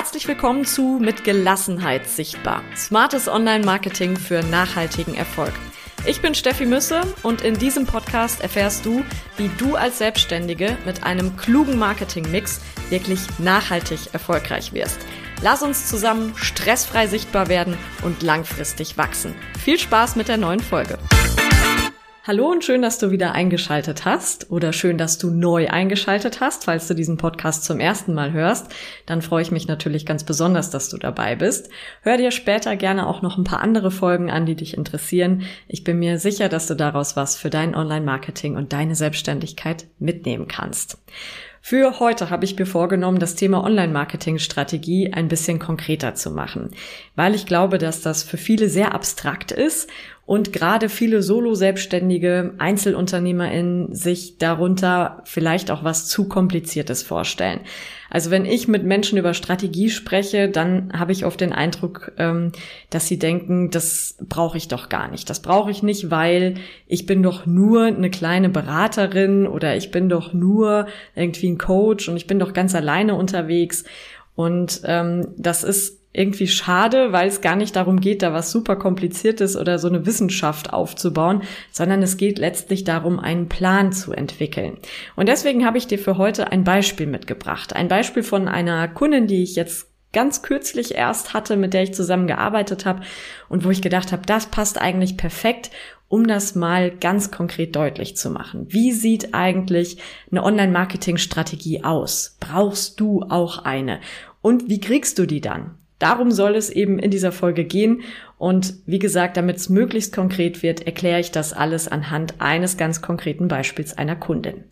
Herzlich willkommen zu Mit Gelassenheit sichtbar. Smartes Online-Marketing für nachhaltigen Erfolg. Ich bin Steffi Müsse und in diesem Podcast erfährst du, wie du als Selbstständige mit einem klugen Marketing-Mix wirklich nachhaltig erfolgreich wirst. Lass uns zusammen stressfrei sichtbar werden und langfristig wachsen. Viel Spaß mit der neuen Folge. Hallo und schön, dass du wieder eingeschaltet hast oder schön, dass du neu eingeschaltet hast. Falls du diesen Podcast zum ersten Mal hörst, dann freue ich mich natürlich ganz besonders, dass du dabei bist. Hör dir später gerne auch noch ein paar andere Folgen an, die dich interessieren. Ich bin mir sicher, dass du daraus was für dein Online-Marketing und deine Selbstständigkeit mitnehmen kannst. Für heute habe ich mir vorgenommen, das Thema Online-Marketing-Strategie ein bisschen konkreter zu machen, weil ich glaube, dass das für viele sehr abstrakt ist und gerade viele Solo-Selbstständige, EinzelunternehmerInnen sich darunter vielleicht auch was zu Kompliziertes vorstellen. Also wenn ich mit Menschen über Strategie spreche, dann habe ich oft den Eindruck, dass sie denken, das brauche ich doch gar nicht. Das brauche ich nicht, weil ich bin doch nur eine kleine Beraterin oder ich bin doch nur irgendwie ein Coach und ich bin doch ganz alleine unterwegs. Und das ist irgendwie schade, weil es gar nicht darum geht, da was super Kompliziertes oder so eine Wissenschaft aufzubauen, sondern es geht letztlich darum, einen Plan zu entwickeln. Und deswegen habe ich dir für heute ein Beispiel mitgebracht. Ein Beispiel von einer Kundin, die ich jetzt ganz kürzlich erst hatte, mit der ich zusammengearbeitet habe und wo ich gedacht habe, das passt eigentlich perfekt, um das mal ganz konkret deutlich zu machen. Wie sieht eigentlich eine Online-Marketing-Strategie aus? Brauchst du auch eine? Und wie kriegst du die dann? Darum soll es eben in dieser Folge gehen und wie gesagt, damit es möglichst konkret wird, erkläre ich das alles anhand eines ganz konkreten Beispiels einer Kundin.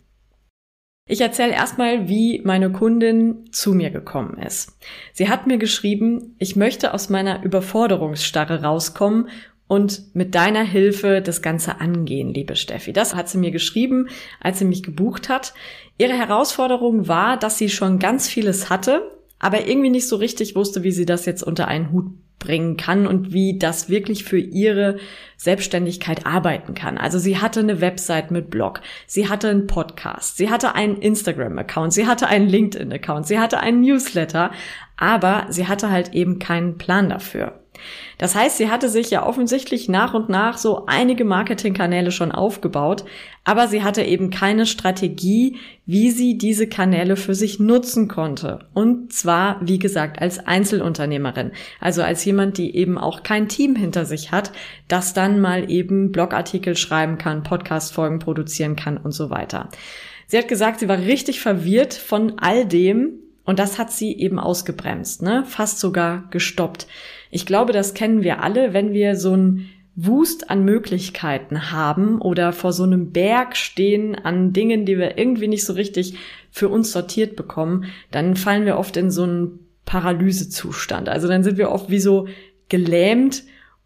Ich erzähle erstmal, wie meine Kundin zu mir gekommen ist. Sie hat mir geschrieben, ich möchte aus meiner Überforderungsstarre rauskommen und mit deiner Hilfe das Ganze angehen, liebe Steffi. Das hat sie mir geschrieben, als sie mich gebucht hat. Ihre Herausforderung war, dass sie schon ganz vieles hatte, aber irgendwie nicht so richtig wusste, wie sie das jetzt unter einen Hut bringen kann und wie das wirklich für ihre Selbstständigkeit arbeiten kann. Also sie hatte eine Website mit Blog, sie hatte einen Podcast, sie hatte einen Instagram-Account, sie hatte einen LinkedIn-Account, sie hatte einen Newsletter, aber sie hatte halt eben keinen Plan dafür. Das heißt, sie hatte sich ja offensichtlich nach und nach so einige Marketingkanäle schon aufgebaut, aber sie hatte eben keine Strategie, wie sie diese Kanäle für sich nutzen konnte. Und zwar, wie gesagt, als Einzelunternehmerin. Also als jemand, die eben auch kein Team hinter sich hat, das dann mal eben Blogartikel schreiben kann, Podcast-Folgen produzieren kann und so weiter. Sie hat gesagt, sie war richtig verwirrt von all dem und das hat sie eben ausgebremst, fast sogar gestoppt. Ich glaube, das kennen wir alle, wenn wir so einen Wust an Möglichkeiten haben oder vor so einem Berg stehen an Dingen, die wir irgendwie nicht so richtig für uns sortiert bekommen, dann fallen wir oft in so einen Paralysezustand. Also dann sind wir oft wie so gelähmt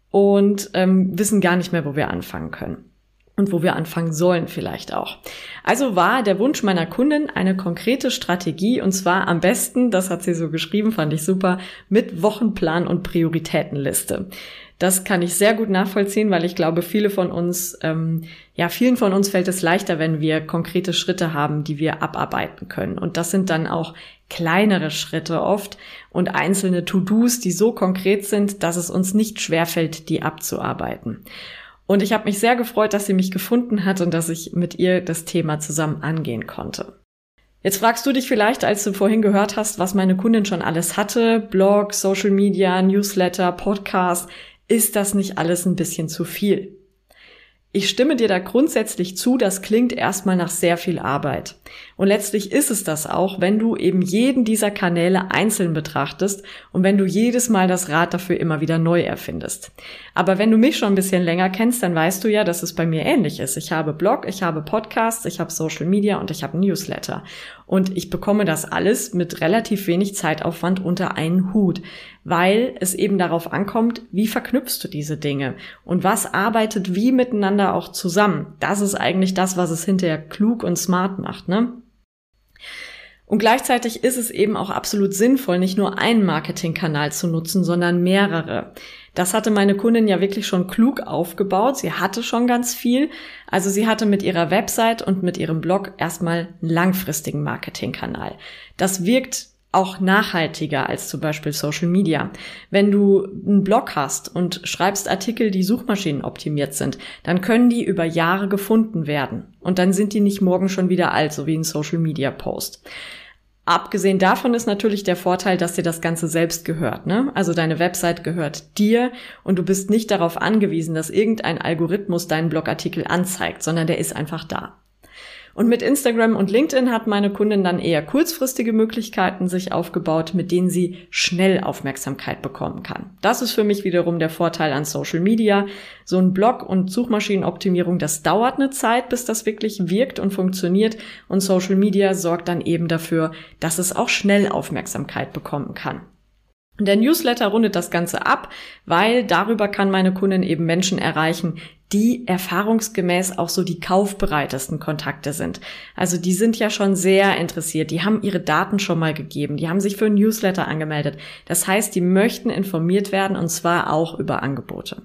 und wissen gar nicht mehr, wo wir anfangen können. Und wo wir anfangen sollen vielleicht auch. Also war der Wunsch meiner Kundin eine konkrete Strategie und zwar am besten, das hat sie so geschrieben, fand ich super, mit Wochenplan und Prioritätenliste. Das kann ich sehr gut nachvollziehen, weil ich glaube, vielen von uns fällt es leichter, wenn wir konkrete Schritte haben, die wir abarbeiten können. Und das sind dann auch kleinere Schritte oft und einzelne To-Dos, die so konkret sind, dass es uns nicht schwerfällt, die abzuarbeiten. Und ich habe mich sehr gefreut, dass sie mich gefunden hat und dass ich mit ihr das Thema zusammen angehen konnte. Jetzt fragst du dich vielleicht, als du vorhin gehört hast, was meine Kundin schon alles hatte, Blog, Social Media, Newsletter, Podcast, ist das nicht alles ein bisschen zu viel? Ich stimme dir da grundsätzlich zu, das klingt erstmal nach sehr viel Arbeit. Und letztlich ist es das auch, wenn du eben jeden dieser Kanäle einzeln betrachtest und wenn du jedes Mal das Rad dafür immer wieder neu erfindest. Aber wenn du mich schon ein bisschen länger kennst, dann weißt du ja, dass es bei mir ähnlich ist. Ich habe Blog, ich habe Podcasts, ich habe Social Media und ich habe Newsletter. Und ich bekomme das alles mit relativ wenig Zeitaufwand unter einen Hut, weil es eben darauf ankommt, wie verknüpfst du diese Dinge und was arbeitet wie miteinander auch zusammen. Das ist eigentlich das, was es hinterher klug und smart macht, Und gleichzeitig ist es eben auch absolut sinnvoll, nicht nur einen Marketingkanal zu nutzen, sondern mehrere. Das hatte meine Kundin ja wirklich schon klug aufgebaut. Sie hatte schon ganz viel. Also sie hatte mit ihrer Website und mit ihrem Blog erstmal einen langfristigen Marketingkanal. Das wirkt auch nachhaltiger als zum Beispiel Social Media. Wenn du einen Blog hast und schreibst Artikel, die suchmaschinenoptimiert sind, dann können die über Jahre gefunden werden. Und dann sind die nicht morgen schon wieder alt, so wie ein Social Media Post. Abgesehen davon ist natürlich der Vorteil, dass dir das Ganze selbst gehört, ne? Also deine Website gehört dir und du bist nicht darauf angewiesen, dass irgendein Algorithmus deinen Blogartikel anzeigt, sondern der ist einfach da. Und mit Instagram und LinkedIn hat meine Kundin dann eher kurzfristige Möglichkeiten sich aufgebaut, mit denen sie schnell Aufmerksamkeit bekommen kann. Das ist für mich wiederum der Vorteil an Social Media. So ein Blog und Suchmaschinenoptimierung, das dauert eine Zeit, bis das wirklich wirkt und funktioniert. Und Social Media sorgt dann eben dafür, dass es auch schnell Aufmerksamkeit bekommen kann. Der Newsletter rundet das Ganze ab, weil darüber kann meine Kundin eben Menschen erreichen, die erfahrungsgemäß auch so die kaufbereitesten Kontakte sind. Also die sind ja schon sehr interessiert, die haben ihre Daten schon mal gegeben, die haben sich für ein Newsletter angemeldet. Das heißt, die möchten informiert werden und zwar auch über Angebote.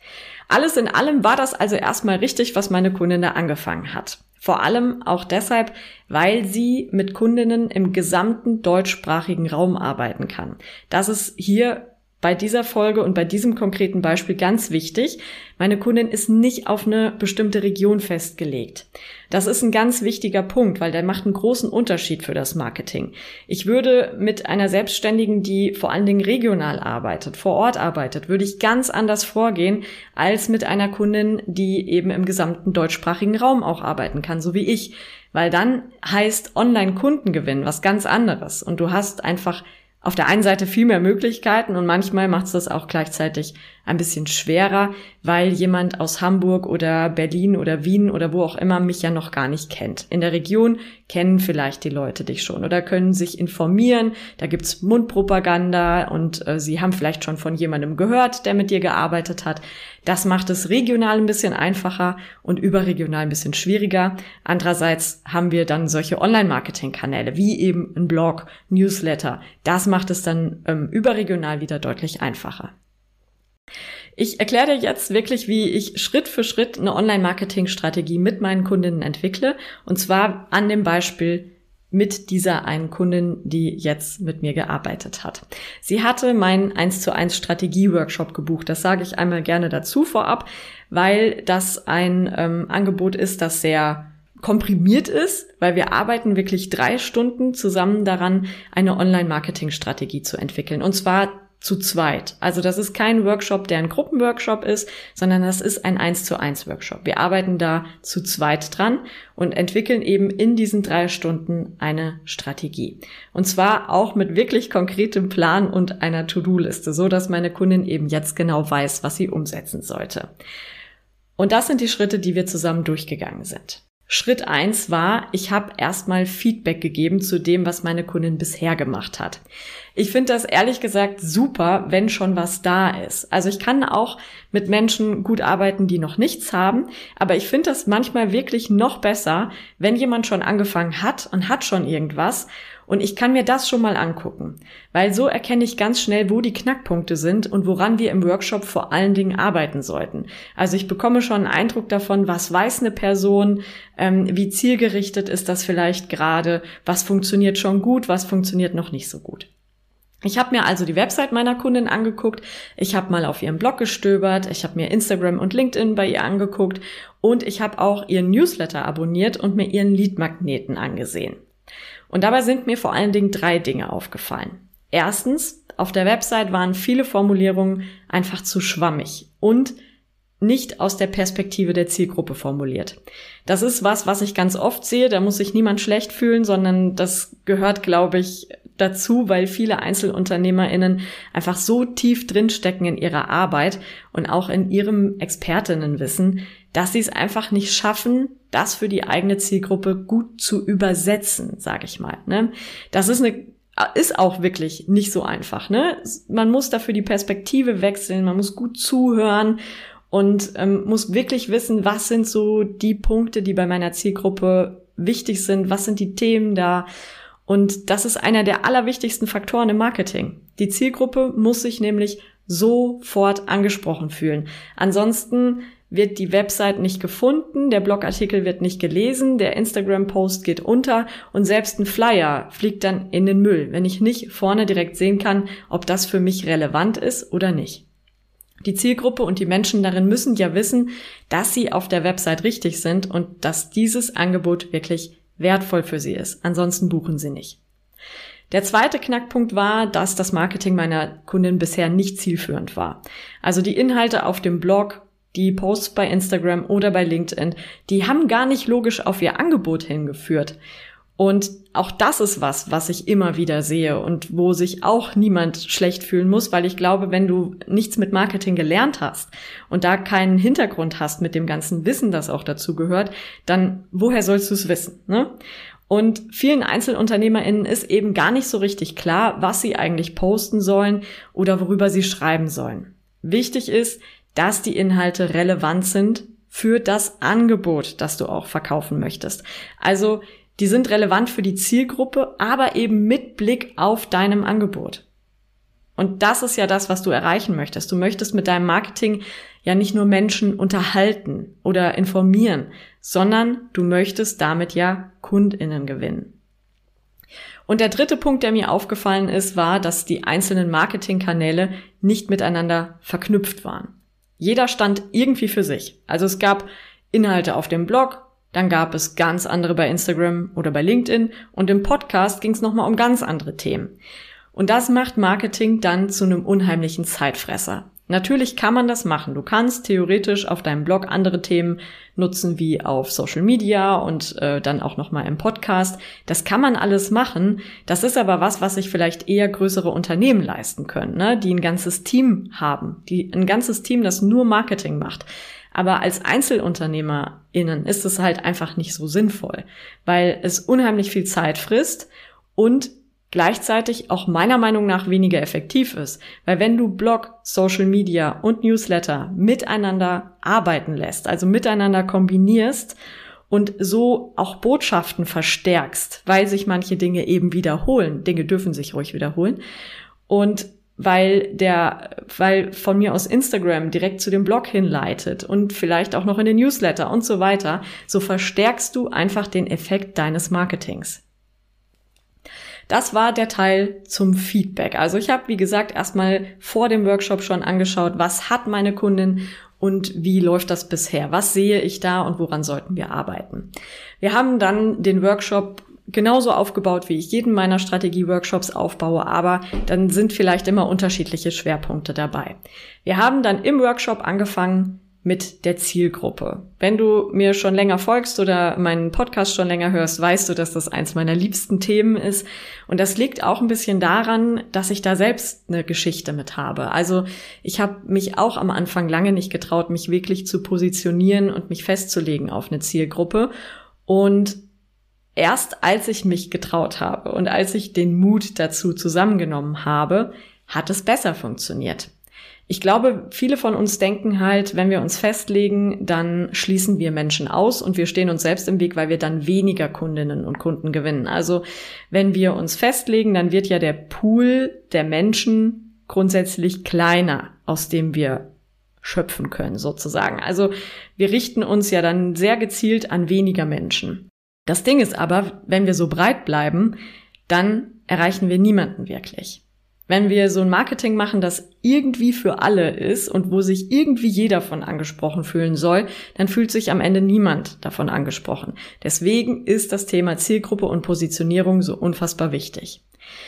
Alles in allem war das also erstmal richtig, was meine Kundin da angefangen hat. Vor allem auch deshalb, weil sie mit Kundinnen im gesamten deutschsprachigen Raum arbeiten kann. Das ist hier bei dieser Folge und bei diesem konkreten Beispiel ganz wichtig. Meine Kundin ist nicht auf eine bestimmte Region festgelegt. Das ist ein ganz wichtiger Punkt, weil der macht einen großen Unterschied für das Marketing. Ich würde mit einer Selbstständigen, die vor allen Dingen regional arbeitet, vor Ort arbeitet, würde ich ganz anders vorgehen als mit einer Kundin, die eben im gesamten deutschsprachigen Raum auch arbeiten kann, so wie ich. Weil dann heißt Online-Kundengewinn was ganz anderes und du hast einfach auf der einen Seite viel mehr Möglichkeiten und manchmal macht es das auch gleichzeitig ein bisschen schwerer, weil jemand aus Hamburg oder Berlin oder Wien oder wo auch immer mich ja noch gar nicht kennt. In der Region kennen vielleicht die Leute dich schon oder können sich informieren. Da gibt's Mundpropaganda und sie haben vielleicht schon von jemandem gehört, der mit dir gearbeitet hat. Das macht es regional ein bisschen einfacher und überregional ein bisschen schwieriger. Andererseits haben wir dann solche Online-Marketing-Kanäle wie eben ein Blog, Newsletter. Das macht es dann überregional wieder deutlich einfacher. Ich erkläre dir jetzt wirklich, wie ich Schritt für Schritt eine Online-Marketing-Strategie mit meinen Kundinnen entwickle. Und zwar an dem Beispiel mit dieser einen Kundin, die jetzt mit mir gearbeitet hat. Sie hatte meinen 1:1 Strategie-Workshop gebucht. Das sage ich einmal gerne dazu vorab, weil das ein Angebot ist, das sehr komprimiert ist, weil wir arbeiten wirklich 3 Stunden zusammen daran, eine Online-Marketing-Strategie zu entwickeln. Und zwar zu zweit. Also das ist kein Workshop, der ein Gruppenworkshop ist, sondern das ist ein 1:1 Workshop. Wir arbeiten da zu zweit dran und entwickeln eben in diesen 3 Stunden eine Strategie. Und zwar auch mit wirklich konkretem Plan und einer To-Do-Liste, so dass meine Kundin eben jetzt genau weiß, was sie umsetzen sollte. Und das sind die Schritte, die wir zusammen durchgegangen sind. Schritt 1 war, ich habe erstmal Feedback gegeben zu dem, was meine Kundin bisher gemacht hat. Ich finde das ehrlich gesagt super, wenn schon was da ist. Also ich kann auch mit Menschen gut arbeiten, die noch nichts haben, aber ich finde das manchmal wirklich noch besser, wenn jemand schon angefangen hat und hat schon irgendwas und ich kann mir das schon mal angucken, weil so erkenne ich ganz schnell, wo die Knackpunkte sind und woran wir im Workshop vor allen Dingen arbeiten sollten. Also ich bekomme schon einen Eindruck davon, was weiß eine Person, wie zielgerichtet ist das vielleicht gerade, was funktioniert schon gut, was funktioniert noch nicht so gut. Ich habe mir also die Website meiner Kundin angeguckt, ich habe mal auf ihrem Blog gestöbert, ich habe mir Instagram und LinkedIn bei ihr angeguckt und ich habe auch ihren Newsletter abonniert und mir ihren Leadmagneten angesehen. Und dabei sind mir vor allen Dingen 3 Dinge aufgefallen. Erstens, auf der Website waren viele Formulierungen einfach zu schwammig und nicht aus der Perspektive der Zielgruppe formuliert. Das ist was ich ganz oft sehe, da muss sich niemand schlecht fühlen, sondern das gehört, glaube ich, dazu, weil viele EinzelunternehmerInnen einfach so tief drinstecken in ihrer Arbeit und auch in ihrem Expertinnenwissen, dass sie es einfach nicht schaffen, das für die eigene Zielgruppe gut zu übersetzen, sage ich mal. Ne? Das ist auch wirklich nicht so einfach. Ne? Man muss dafür die Perspektive wechseln, man muss gut zuhören und muss wirklich wissen, was sind so die Punkte, die bei meiner Zielgruppe wichtig sind, was sind die Themen da. Und das ist einer der allerwichtigsten Faktoren im Marketing. Die Zielgruppe muss sich nämlich sofort angesprochen fühlen. Ansonsten wird die Website nicht gefunden, der Blogartikel wird nicht gelesen, der Instagram-Post geht unter und selbst ein Flyer fliegt dann in den Müll, wenn ich nicht vorne direkt sehen kann, ob das für mich relevant ist oder nicht. Die Zielgruppe und die Menschen darin müssen ja wissen, dass sie auf der Website richtig sind und dass dieses Angebot wirklich wertvoll für sie ist. Ansonsten buchen sie nicht. Der zweite Knackpunkt war, dass das Marketing meiner Kundin bisher nicht zielführend war. Also die Inhalte auf dem Blog, die Posts bei Instagram oder bei LinkedIn, die haben gar nicht logisch auf ihr Angebot hingeführt. Und auch das ist was ich immer wieder sehe und wo sich auch niemand schlecht fühlen muss, weil ich glaube, wenn du nichts mit Marketing gelernt hast und da keinen Hintergrund hast mit dem ganzen Wissen, das auch dazu gehört, dann woher sollst du es wissen, ne? Und vielen EinzelunternehmerInnen ist eben gar nicht so richtig klar, was sie eigentlich posten sollen oder worüber sie schreiben sollen. Wichtig ist, dass die Inhalte relevant sind für das Angebot, das du auch verkaufen möchtest. Also die sind relevant für die Zielgruppe, aber eben mit Blick auf deinem Angebot. Und das ist ja das, was du erreichen möchtest. Du möchtest mit deinem Marketing ja nicht nur Menschen unterhalten oder informieren, sondern du möchtest damit ja KundInnen gewinnen. Und der dritte Punkt, der mir aufgefallen ist, war, dass die einzelnen Marketingkanäle nicht miteinander verknüpft waren. Jeder stand irgendwie für sich. Also es gab Inhalte auf dem Blog, dann gab es ganz andere bei Instagram oder bei LinkedIn und im Podcast ging es nochmal um ganz andere Themen. Und das macht Marketing dann zu einem unheimlichen Zeitfresser. Natürlich kann man das machen. Du kannst theoretisch auf deinem Blog andere Themen nutzen wie auf Social Media und dann auch nochmal im Podcast. Das kann man alles machen. Das ist aber was sich vielleicht eher größere Unternehmen leisten können, ne? Die ein ganzes Team haben, ein ganzes Team, das nur Marketing macht. Aber als EinzelunternehmerInnen ist es halt einfach nicht so sinnvoll, weil es unheimlich viel Zeit frisst und gleichzeitig auch meiner Meinung nach weniger effektiv ist. Weil wenn du Blog, Social Media und Newsletter miteinander arbeiten lässt, also miteinander kombinierst und so auch Botschaften verstärkst, weil sich manche Dinge eben wiederholen, Dinge dürfen sich ruhig wiederholen, und weil von mir aus Instagram direkt zu dem Blog hinleitet und vielleicht auch noch in den Newsletter und so weiter, so verstärkst du einfach den Effekt deines Marketings. Das war der Teil zum Feedback. Also ich habe, wie gesagt, erstmal vor dem Workshop schon angeschaut, was hat meine Kundin und wie läuft das bisher? Was sehe ich da und woran sollten wir arbeiten? Wir haben dann den Workshop genauso aufgebaut, wie ich jeden meiner Strategie-Workshops aufbaue, aber dann sind vielleicht immer unterschiedliche Schwerpunkte dabei. Wir haben dann im Workshop angefangen mit der Zielgruppe. Wenn du mir schon länger folgst oder meinen Podcast schon länger hörst, weißt du, dass das eins meiner liebsten Themen ist. Und das liegt auch ein bisschen daran, dass ich da selbst eine Geschichte mit habe. Also ich habe mich auch am Anfang lange nicht getraut, mich wirklich zu positionieren und mich festzulegen auf eine Zielgruppe. Und erst als ich mich getraut habe und als ich den Mut dazu zusammengenommen habe, hat es besser funktioniert. Ich glaube, viele von uns denken halt, wenn wir uns festlegen, dann schließen wir Menschen aus und wir stehen uns selbst im Weg, weil wir dann weniger Kundinnen und Kunden gewinnen. Also wenn wir uns festlegen, dann wird ja der Pool der Menschen grundsätzlich kleiner, aus dem wir schöpfen können sozusagen. Also wir richten uns ja dann sehr gezielt an weniger Menschen. Das Ding ist aber, wenn wir so breit bleiben, dann erreichen wir niemanden wirklich. Wenn wir so ein Marketing machen, das irgendwie für alle ist und wo sich irgendwie jeder von angesprochen fühlen soll, dann fühlt sich am Ende niemand davon angesprochen. Deswegen ist das Thema Zielgruppe und Positionierung so unfassbar wichtig.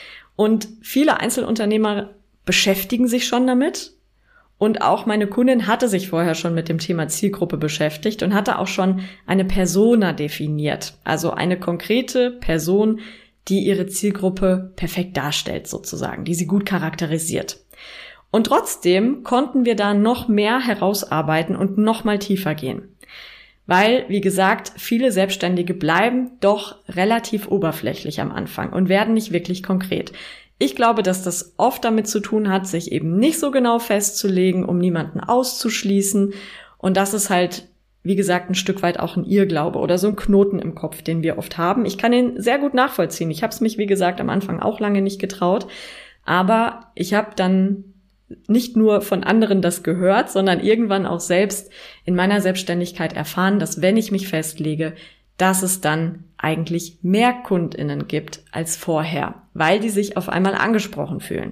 Und viele Einzelunternehmer beschäftigen sich schon damit. Und auch meine Kundin hatte sich vorher schon mit dem Thema Zielgruppe beschäftigt und hatte auch schon eine Persona definiert. Also eine konkrete Person, die ihre Zielgruppe perfekt darstellt sozusagen, die sie gut charakterisiert. Und trotzdem konnten wir da noch mehr herausarbeiten und noch mal tiefer gehen. Weil, wie gesagt, viele Selbstständige bleiben doch relativ oberflächlich am Anfang und werden nicht wirklich konkret. Ich glaube, dass das oft damit zu tun hat, sich eben nicht so genau festzulegen, um niemanden auszuschließen. Und das ist halt, wie gesagt, ein Stück weit auch ein Irrglaube oder so ein Knoten im Kopf, den wir oft haben. Ich kann ihn sehr gut nachvollziehen. Ich habe es mich, wie gesagt, am Anfang auch lange nicht getraut. Aber ich habe dann nicht nur von anderen das gehört, sondern irgendwann auch selbst in meiner Selbstständigkeit erfahren, dass wenn ich mich festlege, dass es dann eigentlich mehr KundInnen gibt als vorher, weil die sich auf einmal angesprochen fühlen.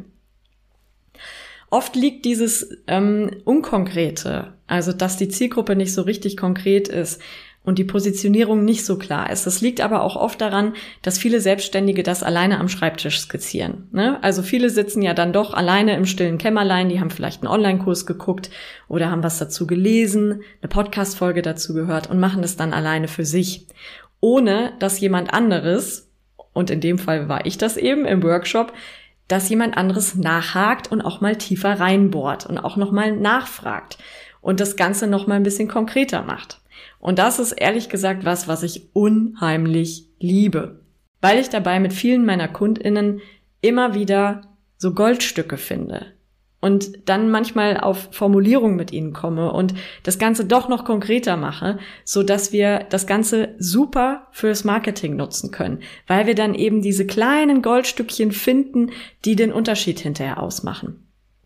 Oft liegt dieses Unkonkrete, also dass die Zielgruppe nicht so richtig konkret ist und die Positionierung nicht so klar ist. Das liegt aber auch oft daran, dass viele Selbstständige das alleine am Schreibtisch skizzieren, ne? Also viele sitzen ja dann doch alleine im stillen Kämmerlein, die haben vielleicht einen Online-Kurs geguckt oder haben was dazu gelesen, eine Podcast-Folge dazu gehört und machen das dann alleine für sich, ohne dass jemand anderes, und in dem Fall war ich das eben im Workshop, dass jemand anderes nachhakt und auch mal tiefer reinbohrt und auch nochmal nachfragt und das Ganze nochmal ein bisschen konkreter macht. Und das ist ehrlich gesagt was ich unheimlich liebe, weil ich dabei mit vielen meiner KundInnen immer wieder so Goldstücke finde und dann manchmal auf Formulierungen mit ihnen komme und das Ganze doch noch konkreter mache, so dass wir das Ganze super fürs Marketing nutzen können, weil wir dann eben diese kleinen Goldstückchen finden, die den Unterschied hinterher ausmachen.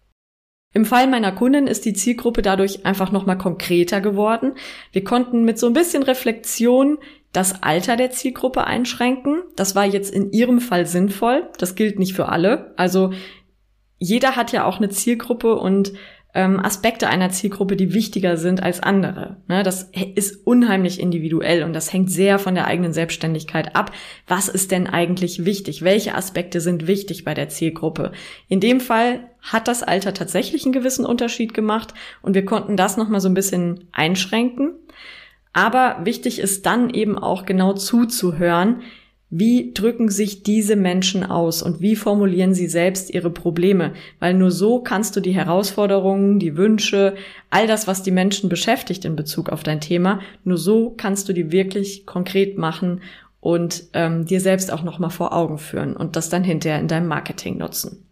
Im Fall meiner Kundin ist die Zielgruppe dadurch einfach nochmal konkreter geworden. Wir konnten mit so ein bisschen Reflexion das Alter der Zielgruppe einschränken. Das war jetzt in ihrem Fall sinnvoll. Das gilt nicht für alle. Also jeder hat ja auch eine Zielgruppe und Aspekte einer Zielgruppe, die wichtiger sind als andere. Ne, das ist unheimlich individuell und das hängt sehr von der eigenen Selbstständigkeit ab. Was ist denn eigentlich wichtig? Welche Aspekte sind wichtig bei der Zielgruppe? In dem Fall hat das Alter tatsächlich einen gewissen Unterschied gemacht und wir konnten das nochmal so ein bisschen einschränken. Aber wichtig ist dann eben auch genau zuzuhören, wie drücken sich diese Menschen aus und wie formulieren sie selbst ihre Probleme? Weil nur so kannst du die Herausforderungen, die Wünsche, all das, was die Menschen beschäftigt in Bezug auf dein Thema, nur so kannst du die wirklich konkret machen und dir selbst auch nochmal vor Augen führen und das dann hinterher in deinem Marketing nutzen.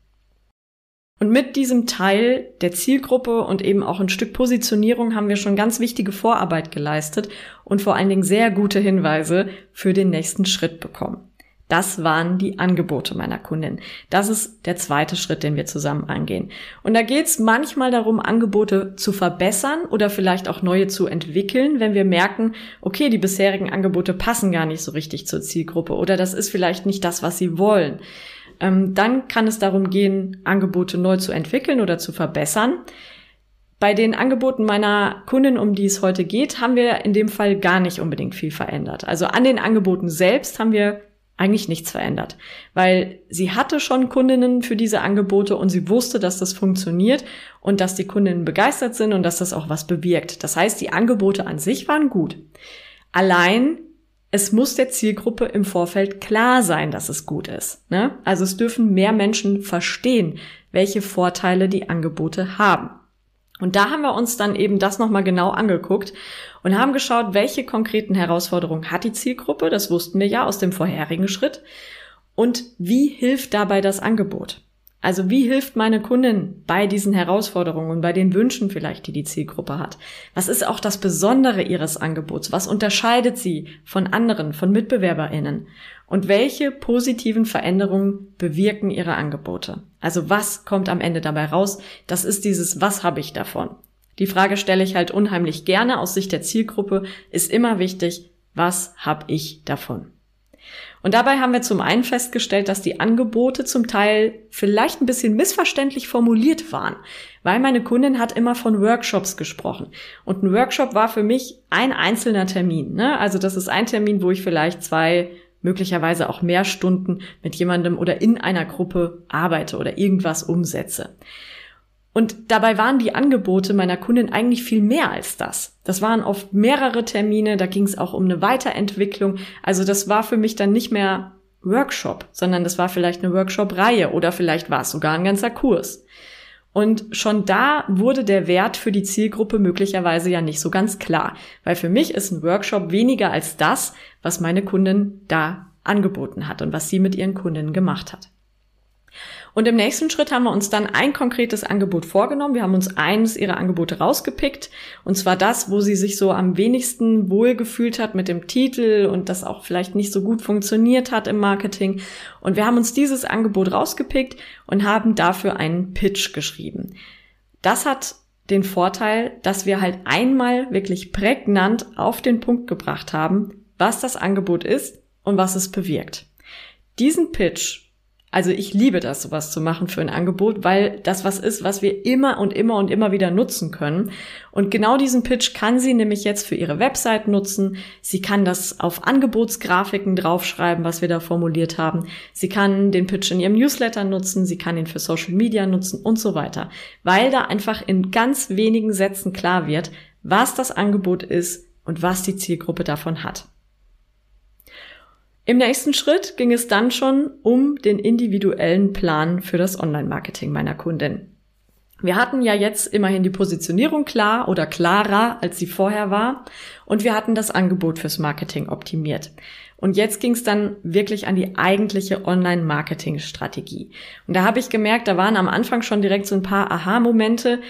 Und mit diesem Teil der Zielgruppe und eben auch ein Stück Positionierung haben wir schon ganz wichtige Vorarbeit geleistet und vor allen Dingen sehr gute Hinweise für den nächsten Schritt bekommen. Das waren die Angebote meiner Kundin. Das ist der zweite Schritt, den wir zusammen angehen. Und da geht es manchmal darum, Angebote zu verbessern oder vielleicht auch neue zu entwickeln, wenn wir merken, okay, die bisherigen Angebote passen gar nicht so richtig zur Zielgruppe oder das ist vielleicht nicht das, was sie wollen. Dann kann es darum gehen, Angebote neu zu entwickeln oder zu verbessern. Bei den Angeboten meiner Kundin, um die es heute geht, haben wir in dem Fall gar nicht unbedingt viel verändert. Also an den Angeboten selbst haben wir eigentlich nichts verändert, weil sie hatte schon Kundinnen für diese Angebote und sie wusste, dass das funktioniert und dass die Kundinnen begeistert sind und dass das auch was bewirkt. Das heißt, die Angebote an sich waren gut. Allein es muss der Zielgruppe im Vorfeld klar sein, dass es gut ist, ne? Also es dürfen mehr Menschen verstehen, welche Vorteile die Angebote haben. Und da haben wir uns dann eben das nochmal genau angeguckt und haben geschaut, welche konkreten Herausforderungen hat die Zielgruppe, das wussten wir ja aus dem vorherigen Schritt, und wie hilft dabei das Angebot? Also wie hilft meine Kundin bei diesen Herausforderungen und bei den Wünschen vielleicht, die die Zielgruppe hat? Was ist auch das Besondere ihres Angebots? Was unterscheidet sie von anderen, von MitbewerberInnen? Und welche positiven Veränderungen bewirken ihre Angebote? Also was kommt am Ende dabei raus? Das ist dieses, was habe ich davon? Die Frage stelle ich halt unheimlich gerne aus Sicht der Zielgruppe, ist immer wichtig, was habe ich davon? Und dabei haben wir zum einen festgestellt, dass die Angebote zum Teil vielleicht ein bisschen missverständlich formuliert waren, weil meine Kundin hat immer von Workshops gesprochen. Und ein Workshop war für mich ein einzelner Termin, ne? Also das ist ein Termin, wo ich vielleicht 2, möglicherweise auch mehr Stunden mit jemandem oder in einer Gruppe arbeite oder irgendwas umsetze. Und dabei waren die Angebote meiner Kundin eigentlich viel mehr als das. Das waren oft mehrere Termine, da ging es auch um eine Weiterentwicklung. Also das war für mich dann nicht mehr Workshop, sondern das war vielleicht eine Workshop-Reihe oder vielleicht war es sogar ein ganzer Kurs. Und schon da wurde der Wert für die Zielgruppe möglicherweise ja nicht so ganz klar, weil für mich ist ein Workshop weniger als das, was meine Kundin da angeboten hat und was sie mit ihren Kundinnen gemacht hat. Und im nächsten Schritt haben wir uns dann ein konkretes Angebot vorgenommen. Wir haben uns eines ihrer Angebote rausgepickt. Und zwar das, wo sie sich so am wenigsten wohlgefühlt hat mit dem Titel und das auch vielleicht nicht so gut funktioniert hat im Marketing. Und wir haben uns dieses Angebot rausgepickt und haben dafür einen Pitch geschrieben. Das hat den Vorteil, dass wir halt einmal wirklich prägnant auf den Punkt gebracht haben, was das Angebot ist und was es bewirkt. Diesen Pitch, also ich liebe das, sowas zu machen für ein Angebot, weil das was ist, was wir immer und immer wieder nutzen können. Und genau diesen Pitch kann sie nämlich jetzt für ihre Website nutzen. Sie kann das auf Angebotsgrafiken draufschreiben, was wir da formuliert haben. Sie kann den Pitch in ihrem Newsletter nutzen. Sie kann ihn für Social Media nutzen und so weiter. Weil da einfach in ganz wenigen Sätzen klar wird, was das Angebot ist und was die Zielgruppe davon hat. Im nächsten Schritt ging es dann schon um den individuellen Plan für das Online-Marketing meiner Kundin. Wir hatten ja jetzt immerhin die Positionierung klar oder klarer, als sie vorher war, und wir hatten das Angebot fürs Marketing optimiert. Und jetzt ging es dann wirklich an die eigentliche Online-Marketing-Strategie. Und da habe ich gemerkt, da waren am Anfang schon direkt so ein paar Aha-Momente,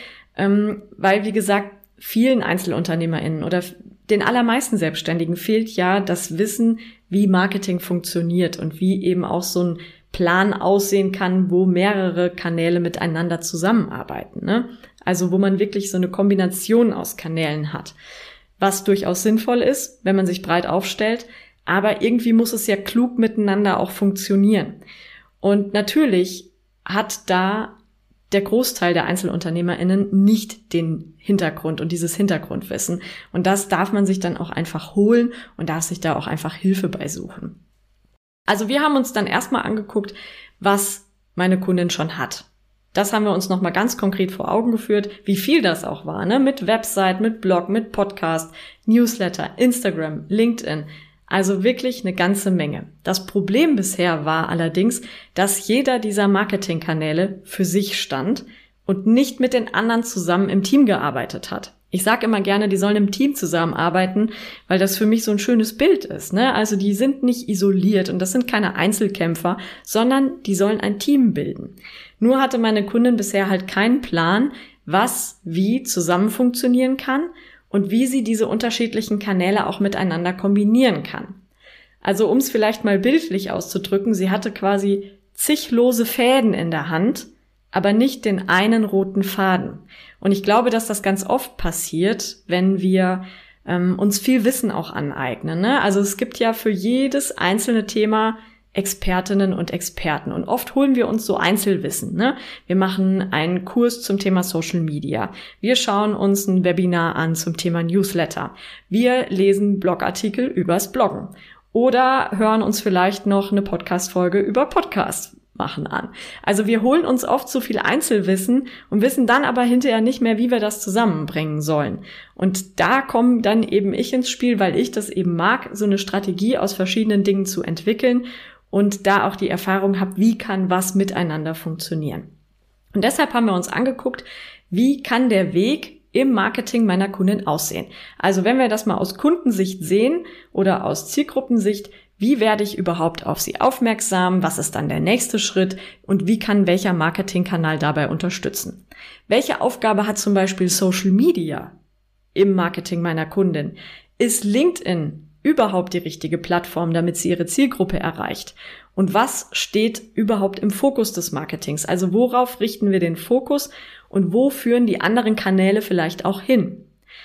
weil, wie gesagt, vielen EinzelunternehmerInnen oder den allermeisten Selbstständigen fehlt ja das Wissen, wie Marketing funktioniert und wie eben auch so ein Plan aussehen kann, wo mehrere Kanäle miteinander zusammenarbeiten, ne? Also wo man wirklich so eine Kombination aus Kanälen hat, was durchaus sinnvoll ist, wenn man sich breit aufstellt, aber irgendwie muss es ja klug miteinander auch funktionieren. Und natürlich hat da der Großteil der EinzelunternehmerInnen nicht den Hintergrund und dieses Hintergrundwissen. Und das darf man sich dann auch einfach holen und darf sich da auch einfach Hilfe bei suchen. Also wir haben uns dann erstmal angeguckt, was meine Kundin schon hat. Das haben wir uns nochmal ganz konkret vor Augen geführt, wie viel das auch war, ne? Mit Website, mit Blog, mit Podcast, Newsletter, Instagram, LinkedIn. Also wirklich eine ganze Menge. Das Problem bisher war allerdings, dass jeder dieser Marketingkanäle für sich stand und nicht mit den anderen zusammen im Team gearbeitet hat. Ich sage immer gerne, die sollen im Team zusammenarbeiten, weil das für mich so ein schönes Bild ist, ne? Also die sind nicht isoliert und das sind keine Einzelkämpfer, sondern die sollen ein Team bilden. Nur hatte meine Kundin bisher halt keinen Plan, was wie zusammen funktionieren kann und wie sie diese unterschiedlichen Kanäle auch miteinander kombinieren kann. Also um es vielleicht mal bildlich auszudrücken, sie hatte quasi zig lose Fäden in der Hand, aber nicht den einen roten Faden. Und ich glaube, dass das ganz oft passiert, wenn wir uns viel Wissen auch aneignen, ne? Also es gibt ja für jedes einzelne Thema Expertinnen und Experten. Und oft holen wir uns so Einzelwissen, ne? Wir machen einen Kurs zum Thema Social Media. Wir schauen uns ein Webinar an zum Thema Newsletter. Wir lesen Blogartikel übers Bloggen. Oder hören uns vielleicht noch eine Podcast-Folge über Podcast machen an. Also wir holen uns oft so viel Einzelwissen und wissen dann aber hinterher nicht mehr, wie wir das zusammenbringen sollen. Und da komme dann eben ich ins Spiel, weil ich das eben mag, so eine Strategie aus verschiedenen Dingen zu entwickeln und da auch die Erfahrung habe, wie kann was miteinander funktionieren. Und deshalb haben wir uns angeguckt, wie kann der Weg im Marketing meiner Kundin aussehen. Also wenn wir das mal aus Kundensicht sehen oder aus Zielgruppensicht, wie werde ich überhaupt auf sie aufmerksam? Was ist dann der nächste Schritt? Und wie kann welcher Marketingkanal dabei unterstützen? Welche Aufgabe hat zum Beispiel Social Media im Marketing meiner Kundin? Ist LinkedIn überhaupt die richtige Plattform, damit sie ihre Zielgruppe erreicht? Und was steht überhaupt im Fokus des Marketings? Also worauf richten wir den Fokus und wo führen die anderen Kanäle vielleicht auch hin?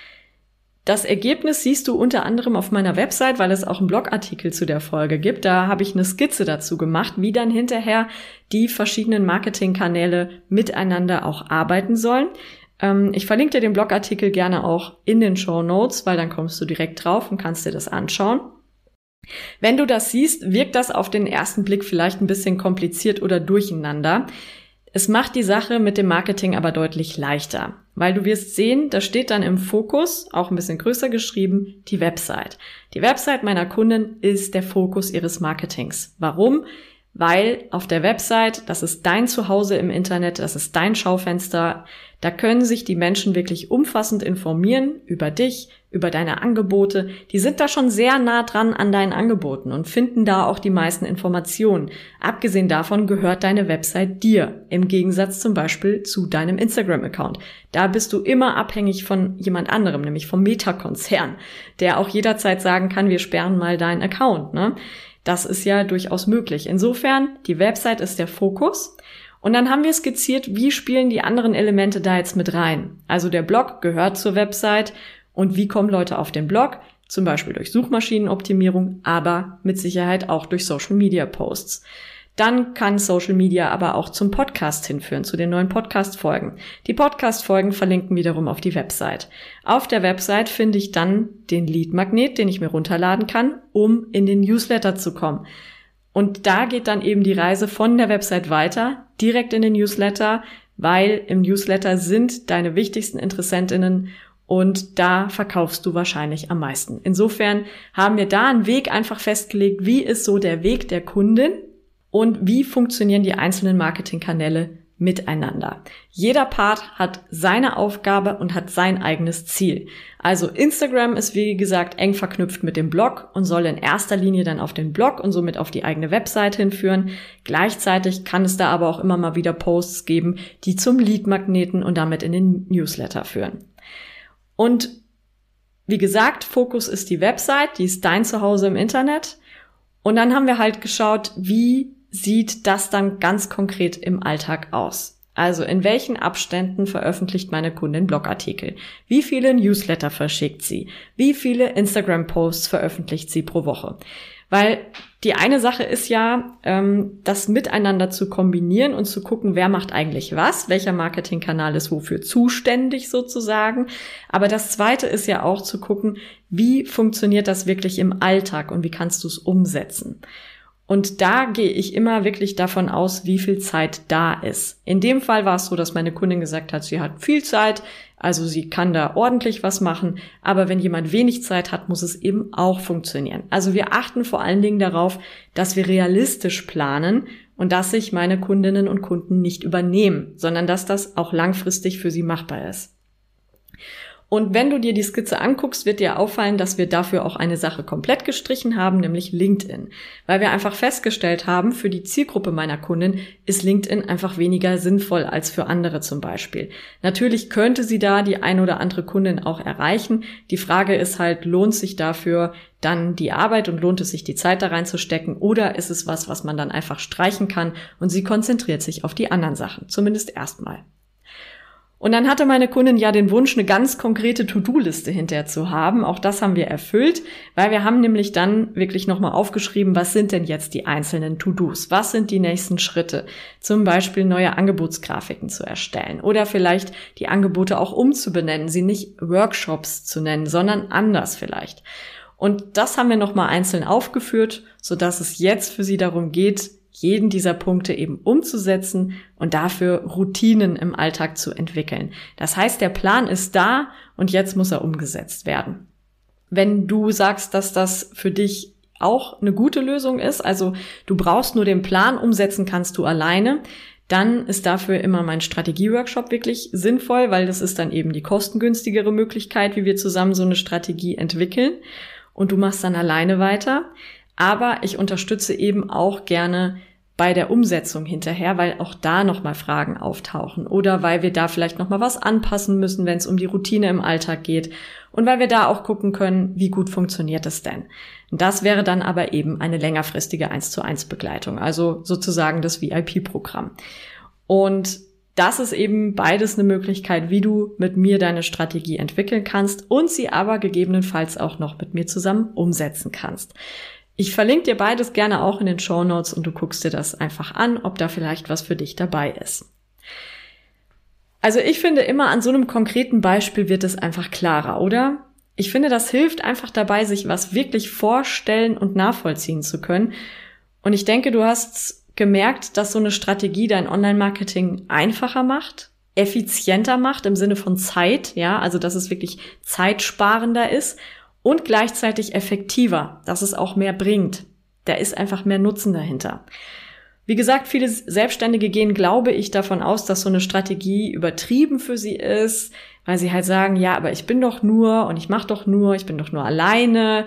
Das Ergebnis siehst du unter anderem auf meiner Website, weil es auch einen Blogartikel zu der Folge gibt. Da habe ich eine Skizze dazu gemacht, wie dann hinterher die verschiedenen Marketingkanäle miteinander auch arbeiten sollen. Ich verlinke dir den Blogartikel gerne auch in den Shownotes, weil dann kommst du direkt drauf und kannst dir das anschauen. Wenn du das siehst, wirkt das auf den ersten Blick vielleicht ein bisschen kompliziert oder durcheinander. Es macht die Sache mit dem Marketing aber deutlich leichter, weil du wirst sehen, da steht dann im Fokus, auch ein bisschen größer geschrieben, die Website. Die Website meiner Kundin ist der Fokus ihres Marketings. Warum? weil auf der Website, das ist dein Zuhause im Internet, das ist dein Schaufenster, da können sich die Menschen wirklich umfassend informieren über dich, über deine Angebote. Die sind da schon sehr nah dran an deinen Angeboten und finden da auch die meisten Informationen. Abgesehen davon gehört deine Website dir, im Gegensatz zum Beispiel zu deinem Instagram-Account. Da bist du immer abhängig von jemand anderem, nämlich vom Meta-Konzern, der auch jederzeit sagen kann, wir sperren mal deinen Account, ne? Das ist ja durchaus möglich. Insofern, die Website ist der Fokus. Und dann haben wir skizziert, wie spielen die anderen Elemente da jetzt mit rein. Also der Blog gehört zur Website. Und wie kommen Leute auf den Blog? Zum Beispiel durch Suchmaschinenoptimierung, aber mit Sicherheit auch durch Social-Media-Posts. Dann kann Social Media aber auch zum Podcast hinführen, zu den neuen Podcast-Folgen. Die Podcast-Folgen verlinken wiederum auf die Website. Auf der Website finde ich dann den Lead-Magnet, den ich mir runterladen kann, um in den Newsletter zu kommen. Und da geht dann eben die Reise von der Website weiter, direkt in den Newsletter, weil im Newsletter sind deine wichtigsten InteressentInnen und da verkaufst du wahrscheinlich am meisten. Insofern haben wir da einen Weg einfach festgelegt, wie ist so der Weg der Kundin und wie funktionieren die einzelnen Marketingkanäle miteinander. Jeder Part hat seine Aufgabe und hat sein eigenes Ziel. Also Instagram ist wie gesagt eng verknüpft mit dem Blog und soll in erster Linie dann auf den Blog und somit auf die eigene Website hinführen. Gleichzeitig kann es da aber auch immer mal wieder Posts geben, die zum Lead-Magneten und damit in den Newsletter führen. Und wie gesagt, Fokus ist die Website, die ist dein Zuhause im Internet. Und dann haben wir halt geschaut, wie sieht das dann ganz konkret im Alltag aus? Also in welchen Abständen veröffentlicht meine Kundin Blogartikel? Wie viele Newsletter verschickt sie? Wie viele Instagram-Posts veröffentlicht sie pro Woche? Weil die eine Sache ist ja, das miteinander zu kombinieren und zu gucken, wer macht eigentlich was, welcher Marketingkanal ist wofür zuständig sozusagen. Aber das zweite ist ja auch zu gucken, wie funktioniert das wirklich im Alltag und wie kannst du es umsetzen? Und da gehe ich immer wirklich davon aus, wie viel Zeit da ist. In dem Fall war es so, dass meine Kundin gesagt hat, sie hat viel Zeit, also sie kann da ordentlich was machen. Aber wenn jemand wenig Zeit hat, muss es eben auch funktionieren. Also wir achten vor allen Dingen darauf, dass wir realistisch planen und dass sich meine Kundinnen und Kunden nicht übernehmen, sondern dass das auch langfristig für sie machbar ist. Und wenn du dir die Skizze anguckst, wird dir auffallen, dass wir dafür auch eine Sache komplett gestrichen haben, nämlich LinkedIn. Weil wir einfach festgestellt haben, für die Zielgruppe meiner Kundin ist LinkedIn einfach weniger sinnvoll als für andere zum Beispiel. Natürlich könnte sie da die ein oder andere Kundin auch erreichen. Die Frage ist halt, lohnt sich dafür dann die Arbeit und lohnt es sich, die Zeit da reinzustecken? Oder ist es was man dann einfach streichen kann und sie konzentriert sich auf die anderen Sachen, zumindest erstmal. Und dann hatte meine Kundin ja den Wunsch, eine ganz konkrete To-Do-Liste hinterher zu haben. Auch das haben wir erfüllt, weil wir haben nämlich dann wirklich nochmal aufgeschrieben, was sind denn jetzt die einzelnen To-Dos? Was sind die nächsten Schritte? Zum Beispiel neue Angebotsgrafiken zu erstellen oder vielleicht die Angebote auch umzubenennen, sie nicht Workshops zu nennen, sondern anders vielleicht. Und das haben wir nochmal einzeln aufgeführt, sodass es jetzt für sie darum geht, jeden dieser Punkte eben umzusetzen und dafür Routinen im Alltag zu entwickeln. Das heißt, der Plan ist da und jetzt muss er umgesetzt werden. Wenn du sagst, dass das für dich auch eine gute Lösung ist, also du brauchst nur den Plan, umsetzen kannst du alleine, dann ist dafür immer mein Strategie-Workshop wirklich sinnvoll, weil das ist dann eben die kostengünstigere Möglichkeit, wie wir zusammen so eine Strategie entwickeln und du machst dann alleine weiter. Aber ich unterstütze eben auch gerne bei der Umsetzung hinterher, weil auch da nochmal Fragen auftauchen oder weil wir da vielleicht nochmal was anpassen müssen, wenn es um die Routine im Alltag geht und weil wir da auch gucken können, wie gut funktioniert es denn. Und das wäre dann aber eben eine längerfristige 1:1 Begleitung, also sozusagen das VIP-Programm. Und das ist eben beides eine Möglichkeit, wie du mit mir deine Strategie entwickeln kannst und sie aber gegebenenfalls auch noch mit mir zusammen umsetzen kannst. Ich verlinke dir beides gerne auch in den Shownotes und du guckst dir das einfach an, ob da vielleicht was für dich dabei ist. Also ich finde immer, an so einem konkreten Beispiel wird es einfach klarer, oder? Ich finde, das hilft einfach dabei, sich was wirklich vorstellen und nachvollziehen zu können. Und ich denke, du hast gemerkt, dass so eine Strategie dein Online-Marketing einfacher macht, effizienter macht im Sinne von Zeit, ja, also dass es wirklich zeitsparender ist. Und gleichzeitig effektiver, dass es auch mehr bringt. Da ist einfach mehr Nutzen dahinter. Wie gesagt, viele Selbstständige gehen, glaube ich, davon aus, dass so eine Strategie übertrieben für sie ist, weil sie halt sagen, ja, aber ich bin doch nur und ich mache doch nur, ich bin doch nur alleine.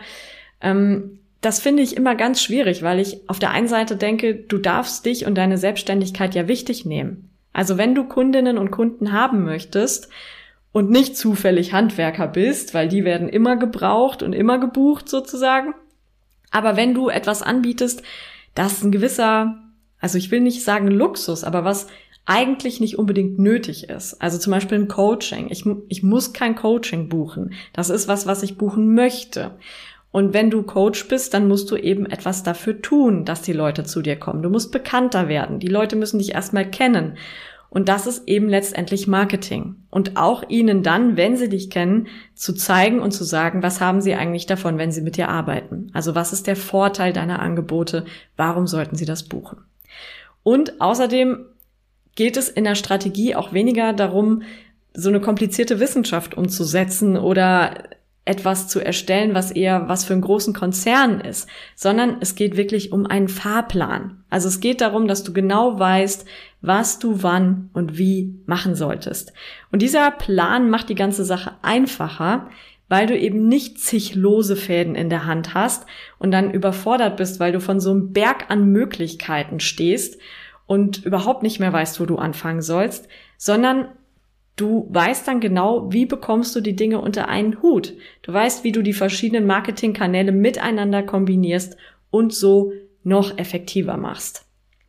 Das finde ich immer ganz schwierig, weil ich auf der einen Seite denke, du darfst dich und deine Selbstständigkeit ja wichtig nehmen. Also wenn du Kundinnen und Kunden haben möchtest und nicht zufällig Handwerker bist, weil die werden immer gebraucht und immer gebucht sozusagen, aber wenn du etwas anbietest, das ein gewisser, also ich will nicht sagen Luxus, aber was eigentlich nicht unbedingt nötig ist. Also zum Beispiel ein Coaching. Ich muss kein Coaching buchen. Das ist was ich buchen möchte. Und wenn du Coach bist, dann musst du eben etwas dafür tun, dass die Leute zu dir kommen. Du musst bekannter werden. Die Leute müssen dich erstmal kennen. Und das ist eben letztendlich Marketing. Und auch ihnen dann, wenn sie dich kennen, zu zeigen und zu sagen, was haben sie eigentlich davon, wenn sie mit dir arbeiten? Also was ist der Vorteil deiner Angebote? Warum sollten sie das buchen? Und außerdem geht es in der Strategie auch weniger darum, so eine komplizierte Wissenschaft umzusetzen oder etwas zu erstellen, was eher was für einen großen Konzern ist, sondern es geht wirklich um einen Fahrplan. Also es geht darum, dass du genau weißt, was du wann und wie machen solltest. Und dieser Plan macht die ganze Sache einfacher, weil du eben nicht zig lose Fäden in der Hand hast und dann überfordert bist, weil du von so einem Berg an Möglichkeiten stehst und überhaupt nicht mehr weißt, wo du anfangen sollst, sondern du weißt dann genau, wie bekommst du die Dinge unter einen Hut. Du weißt, wie du die verschiedenen Marketingkanäle miteinander kombinierst und so noch effektiver machst.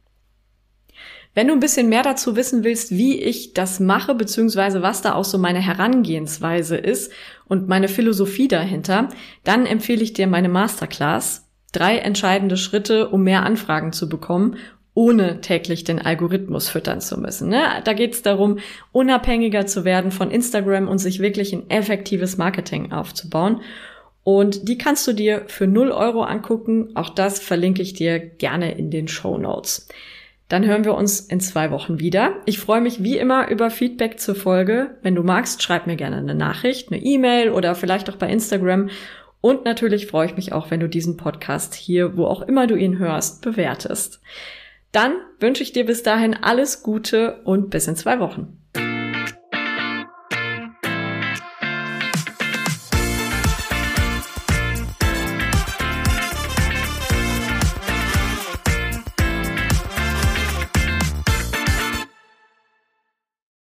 Wenn du ein bisschen mehr dazu wissen willst, wie ich das mache, beziehungsweise was da auch so meine Herangehensweise ist und meine Philosophie dahinter, dann empfehle ich dir meine Masterclass 3 entscheidende Schritte, um mehr Anfragen zu bekommen, ohne täglich den Algorithmus füttern zu müssen. Da geht es darum, unabhängiger zu werden von Instagram und sich wirklich ein effektives Marketing aufzubauen. Und die kannst du dir für 0 € angucken. Auch das verlinke ich dir gerne in den Shownotes. Dann hören wir uns in 2 Wochen wieder. Ich freue mich wie immer über Feedback zur Folge. Wenn du magst, schreib mir gerne eine Nachricht, eine E-Mail oder vielleicht auch bei Instagram. Und natürlich freue ich mich auch, wenn du diesen Podcast hier, wo auch immer du ihn hörst, bewertest. Dann wünsche ich dir bis dahin alles Gute und bis in 2 Wochen.